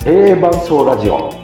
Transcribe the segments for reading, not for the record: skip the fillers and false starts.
経営伴走ラジオ。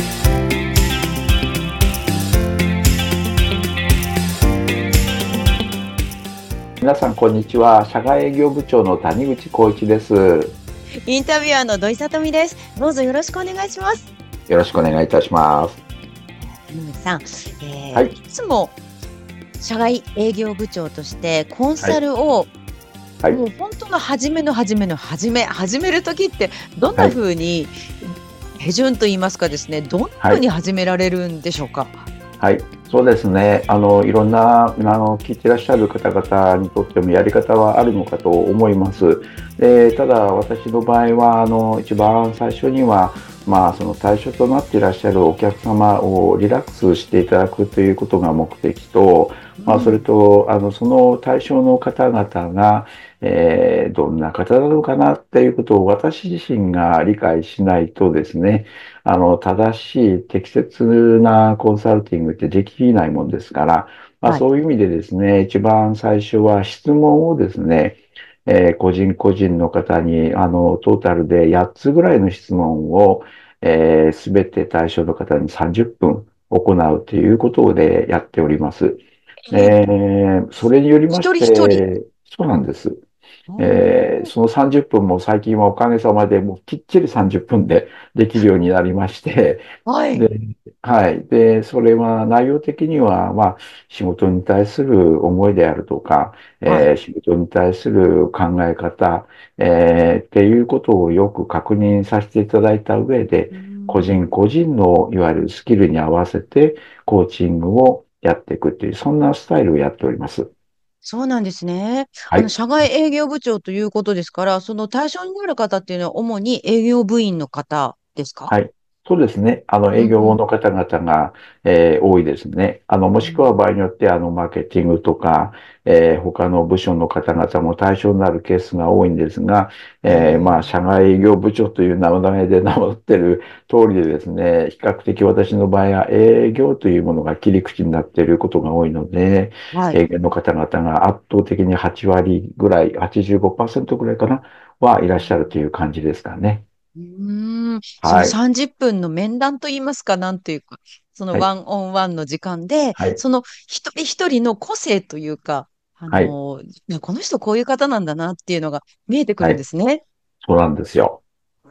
皆さんこんにちは。社外営業部長の谷口浩一です。よインタビュアーの土井さとみです。どうぞよろしくお願いします。 ろしくお願いいたします。 谷口さん、 はい。 いつも社外営業部長としてコンはい。 サルをはい。 もう本当の初めの初めの始める時ってどんなはい。 風に手順と言いますかですね、どんなはい。 風に始められるんでしょうか。 はい。そうですね。いろんな、聞いてらっしゃる方々にとってもやり方はあるのかと思います。ただ、私の場合は、一番最初には、その対象となっていらっしゃるお客様をリラックスしていただくということが目的と、それうん。 と、その対象の方々が、どんな方なのかなっていうことを私自身が理解しないとですね、正しい適切なコンサルティングってできないもんですから、 はい。 そういう意味でですね、一番最初は質問をですね、個人個人の方に、トータルで8つぐらいの質問を、すべて対象の方に30分行うということでやっております。 えーそれによりまし一人一人。 て、そうなんです。 おー。 その30分も最近はおかげさまでもうきっちり30分でできるようになりまして、 はい。 で、はい。で、それは内容的には、仕事に対する思いであるとか、 はい。 仕事に対する考え方、っていうことをよく確認させていただいた上で、 うー個人ん。 個人のいわゆるスキルに合わせてコーチングをやっていくっていう、そんなスタイルをやっております。 そうなんですね。 はい。 社外営業部長ということですから、その対象になる方っていうのは主に営業部員の方ですか？ はい。そうですね。営業うん。 の方々が、多いですね。もしくは場合によって、マーケティングとか、他の部署の方々も対象になるケースが多いんですが、 へえ。 社外営業部長という名前で名乗っている通りでですね、比較的私の場合は営業というものが切り口になっていることが多いので、 はい。 営業の方々が圧倒的に8割ぐらい、85%ぐらいかな、はいらっしゃるという感じですかね。 そのはい。 30分の面談といいますか、なんというか、そのはい。 ワンオンワンの時間で、 はい。 その一人一人の個性というか、 はい。 この人こういう方なんだなっていうのが見えてくるんではい。 すね。 そうなんですよ。 うん。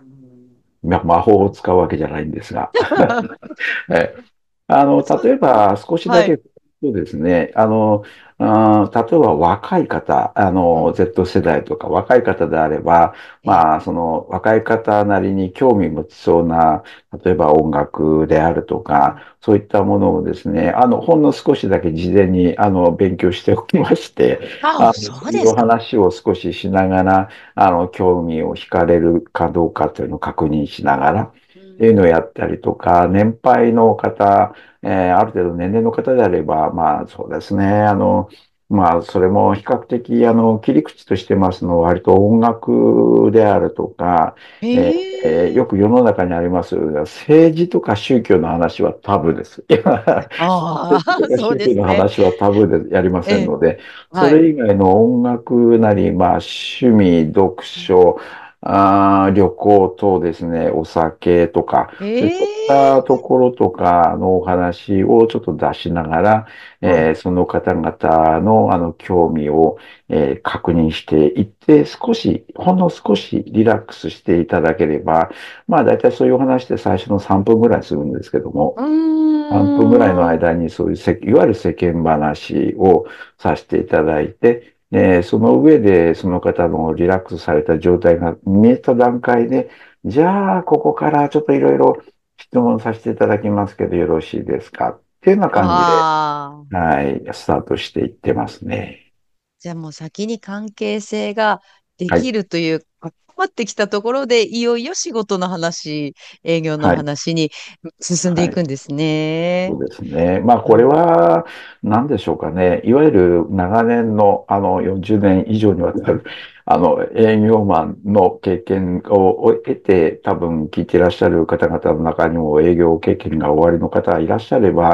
魔法を使うわけじゃないんですが。はいそう、 例えば少しだはい。 けそうですね、例えば若い方、 うん。 Z 世代とか若い方であれば、 ええ。 その若い方なりに興味持ちそうな、例えば音楽であるとか、 うん。 そういったものをですね、ほんの少しだけ事前に、勉強しておきまして、 ああ、 そういうおそうですか。 話を少ししながら、興味を惹かれるかどうかというのを確認しながら、っていうのをやったりとか、年配の方、ある程度年齢の方であれば、そうですね。それも比較的、切り口としてますのは、割と音楽であるとか、 ええ。 よく世の中にあります、政治とか宗教の話はタブーです。いやああ、 政治とかそう宗教のですね。 話はタブーでやりまええ。 せんので、そはい。 れ以外の音楽なり、趣味、読書、旅行とですね、お酒とか、そういったとええ。 ころとかのお話をちょっと出しながら、 はい。 その方々の興味を、確認していって、ほんの少しリラックスしていただければ、大体そういうお話で最初の3分ぐらいするんですけども、 う 3分ぐらいのーん。 間にそういういわゆる世間話をさせていただいて、その上でその方のリラックスされた状態が見えた段階で、じゃあ、ここからちょっといろいろ質問させていただきますけど、よろしいですかっていうような感じで、 ああ。 はい、スタートしていってますね。 じゃあもう先に関係性がではい、 きるという、関わってきたところで、いよいよ仕事の話、営業のはい、 話に進んでいはい。 くんですね。 そうですね。これうん。 は、何でしょうかね。いわゆる長年の、40年以上にわたる、営業マンの経験を得て、多分聞いていらっしゃる方々の中にも営業経験がおありの方がいらっしゃれば、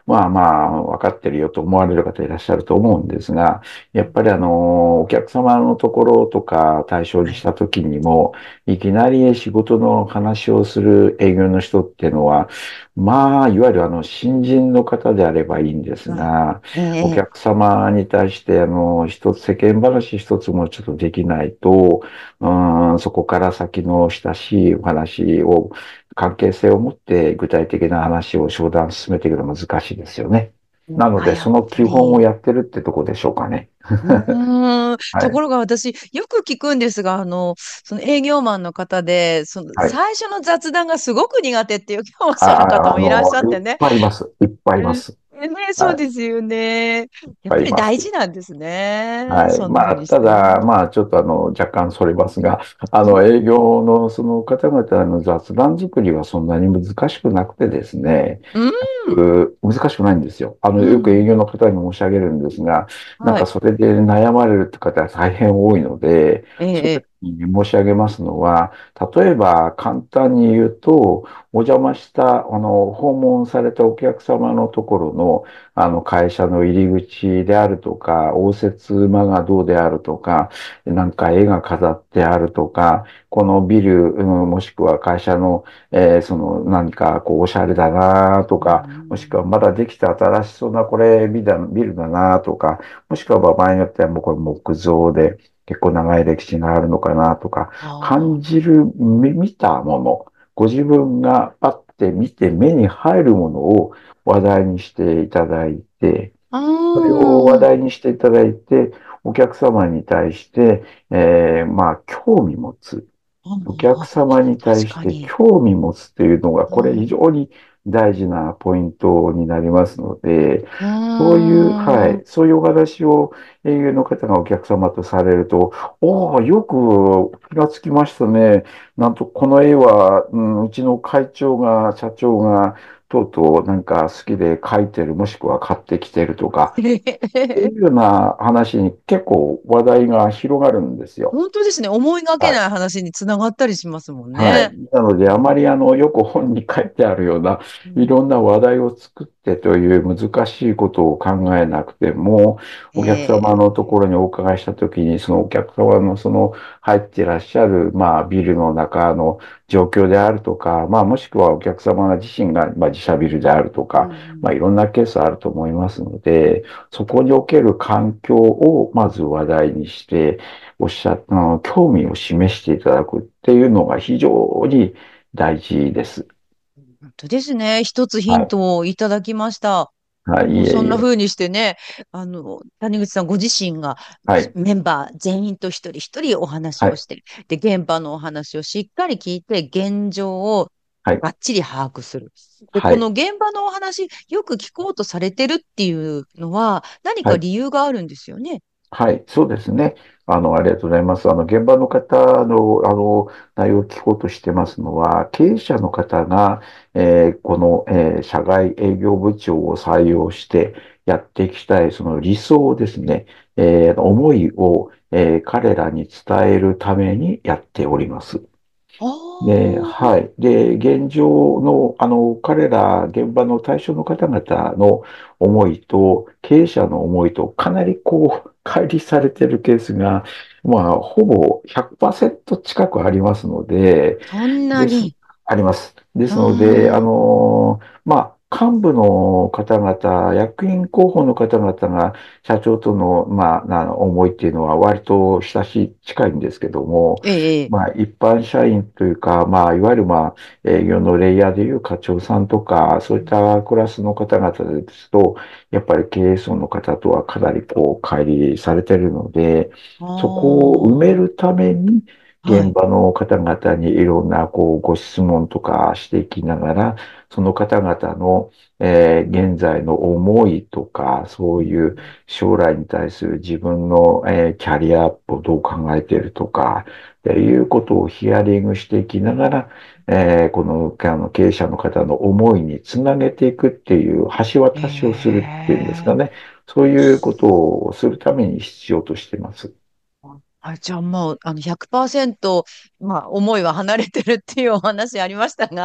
まあまあ、分かってるよと思われる方いらっしゃると思うんですが、やっぱりお客様のところとか対象はい。 にした時にも、いきなり仕事の話をする営業の人っていうのは、まあ、いわゆる新人の方であればいいんですはい。 が、 ええ、 お客様に対して、世間話一つもちょっとできないと、そこから先の親しいお話を、関係性を持って具体的な話を商談進めていくのは難しいですよね。なので、 やっその基本をぱり。 やってるってとこでしょうかね。はい。 ところが私、よく聞くんですが、その営業マンの方で、そのはい。 最初の雑談がすごく苦手っていうおっしゃる方あ、 もいらっしゃっいってね。 ぱいいます。いっぱいいうんます。 ね、そうはい。いっですよね。やっぱりぱいいます。 大事なんですね。 はい。 そんなまあ、 風にしてね。 ただ、まあ、ちょっと若干それますが、営業のその方々の雑談作りはそんなに難しくなくてですね、 うん、 難しくないんですよ。 うん。 よく営業の方に申し上げるんですが、なんはい。 かそれで悩まれるって方は大変多いので、 ええ、 そういうええ。 時に申し上げますのは、例えば簡単に言うと、お邪魔した、訪問されたお客様のところの、会社の入り口であるとか、応接間がどうであるとか、なんか絵が飾ってあるとか、このビル、もしくは会社の何かこうおしゃれだなとうか、もしくはん。 まだできた新しそうなこれビルだなとか、もしくは場合によってはもうこれ木造で結構長い歴史があるのかなとか、感あじる、見たもの、ご自分があって見て目に入るものを話題にしていただいて、 あ。 それを話ああ。 題にしていただいて、お客様に対して、まあ、興味持つ。お客ああ、 様に対して確かに。 興味持つというのが、これ非うん。 常に大事なポイントになりますので、 うーそういう、はん。 い、そういうお話を営業の方がお客様とされると、おお、よく気がつきましたね。なんと、この絵は、うちの会長が、社長が、とうとうなんか好きで描いてる、もしくは買ってきてるとか、そういうような話に結構話題が広がるんですよ。 本当ですね。思いがけはい。 ない話につながったりしますもんね。 はい。なので、あまりよく本に書いてあるような、 うん。 いろんな話題を作ってという難しいことを考えなくても、お客様のところにお伺いしたときに、そのお客様のその入っていらっしゃる、まあ、ビルの中の状況であるとか、まあ、もしくはお客様自身が、まあ、自社ビルであるとうか、まあ、いん。 ろんなケースあると思いますので、そこにおける環境をまず話題にして、おっしゃった、興味を示していただくっていうのが非常に大事です。 本当ですね。一つヒンはい。 トをいただきました。 はい、 もういえいえ。 そんな風にしてね、谷口さんご自身がはい。 メンバー全員と一人一人お話はい。 をして、で、現場のお話をしっかり聞いて、現状をはい。 バッチリ把握する。で、 はい。 この現場のお話、よく聞こうとされてるっていうのは、何はい。 か理由があるんですよね。 はい。そうですね。ありがとうございます。現場の方の、内容を聞こうとしてますのは、経営者の方が、この、社外営業部長を採用してやっていきたい、その理想ですね。思いを、彼らに伝えるためにやっております。 あで、 あ、 はい。で、現状の、彼ら、現場の対象の方々の思いと、経営者の思いと、かなりこう、乖離されているケースが、まあ、ほぼ100%近くありますので、 そんなです、 に。 あります。ですので、 ああ、 まあ、幹部の方々、役員候補の方々が社長との、まあ、思いっていうのは割と親しい、近いんですけども、 ええ、 まあ、一般社員というか、まあ、いわゆる、まあ、営業のレイヤーでいう課長さんとか、そういったクラスの方々ですと、やっぱり経営層の方とはかなりこう、乖離されているので、 あそこを埋めあ、 るために、 はい。 現場の方々にいろんなこうご質問とかしていきながら、その方々の、現在の思いとか、そういう将来に対する自分の、キャリアアップをどう考えているとか、っていうことをヒアリングしていきながら、この経営者の方の思いにつなげていくっていう橋渡しをするっていうんですかええ、 ね。そういうことをするために必要としています。 あ、じゃあもう、100%、まあ、思いは離れてるっていうお話ありましたが、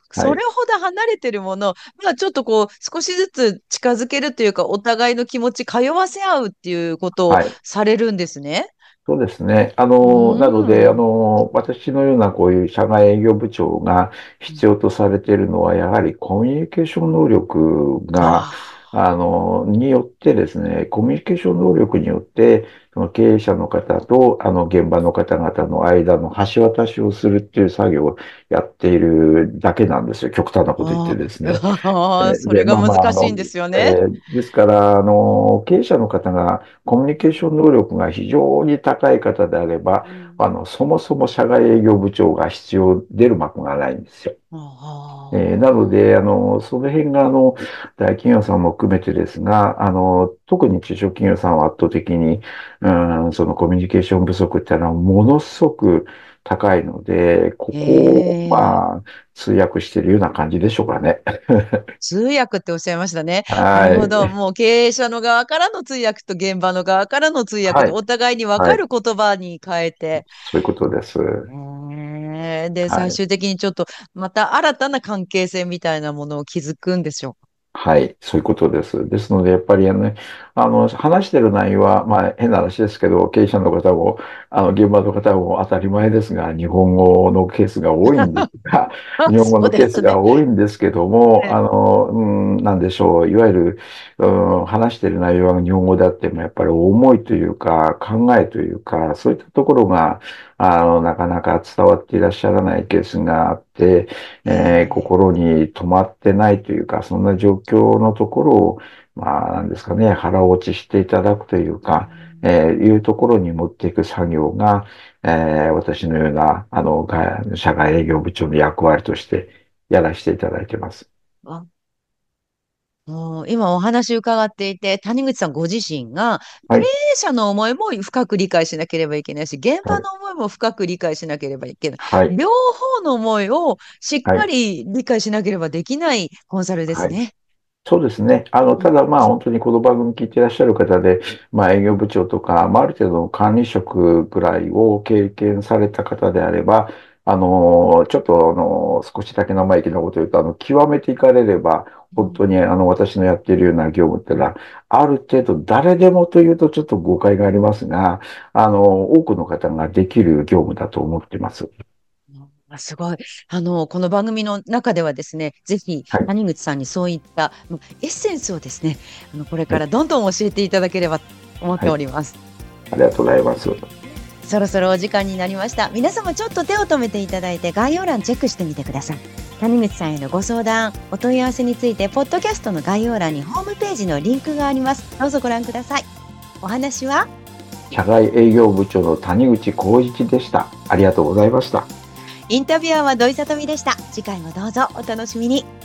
はい。 それほど離れてるもの、まあちょっとこう、少しずつ近づけるというか、お互いの気持ち通わせ合うっていうことをはい。 されるんですね。 そうですね。 うなので、 ーん。 私のようなこういう社外営業部長が必要とされているのは、やはりコミュニケーション能力が、 あによってですね、コミュニケーション能力によって、その経営者の方と、現場の方々の間の橋渡しをするっていう作業をやっているだけなんですよ。極端なこと言ってあ、 ですね。 ああ、それで、 がまあまあ、 難しいんですよね。 ですから、経営者の方がコミュニケーション能力が非常に高い方であれば、 うん。 そもそも社外営業部長が必要、出る幕がないんですよ。なのあで、その辺が、大企業さんも含めてですが、特に中小企業さんは圧倒的に、そのコミュニケーション不足っていうのはものすごく高いので、こあ、へこを、 え。 まあ、通訳しているような感じでしょうかね。 通訳っておっしゃいましたね。なるほど。 はい。 もう経営者の側からの通訳と現場の側からの通訳とはい。 お互いに分はい。 かる言葉に変えて。 そういうことです。 で、 はい。 最終的にちょっとまた新たな関係性みたいなものを築くんでしょはい、そういうことです。ですので、やっぱりね、話してる内容は、まあ、変な話ですけど、経営者の方も、現場の方も当たり前ですが、日本語のケースが多いんですが、 う。 日本語そうのケースがですね。 多いんですけども、 ね。 なんでしょう、いわゆる、話してる内容が日本語であっても、やっぱり思いというか、考えというか、そういったところが、なかなか伝わっていらっしゃらないケースがあって、 ええ心に留まってないというか、そんな状況のところを、まあ、なんですかね、腹落ちしていただくといううか、 ん。 いうところに持っていく作業が、私のような、社外営業部長の役割としてやらせていただいてます。 あ、もう今お話伺っていて、谷口さんご自身が経営はい、 者の思いも深く理解しなければいけないし、現はい、 場の思いも深く理解しなければいけない。 はい、 両方の思いをしっかはい、 り理解しなければできないコンサルではい。 すね。 そうですね。 うん。 ただまあ本当にこの番組聞いていらっしゃる方で、まあ営業部長とか、まあある程度の管理職ぐらいを経験された方であれば、ちょっと少しだけ生意気なことを言うと、極めていかれれば、本当に私のやっているような業務っていうのは、ある程度誰でもというとちょっと誤解がありますが、多くの方ができる業務だと思っています。 すごい。この番組の中ではですね、ぜひはい。 谷口さんにそういったエッセンスをですね、これはい。 からどんどん教えていただければと思っておはい。 ります。 ありがとうございます。 そろそろお時間になりました。皆様ちょっと手を止めていただいて概要欄チェックしてみてください。谷口さんへのご相談、お問い合わせについて、ポッドキャストの概要欄にホームページのリンクがあります。どうぞご覧ください。お話は社外営業部長の谷口浩一でした。ありがとうございました。 インタビュアーは土井さとみでした。次回もどうぞお楽しみに。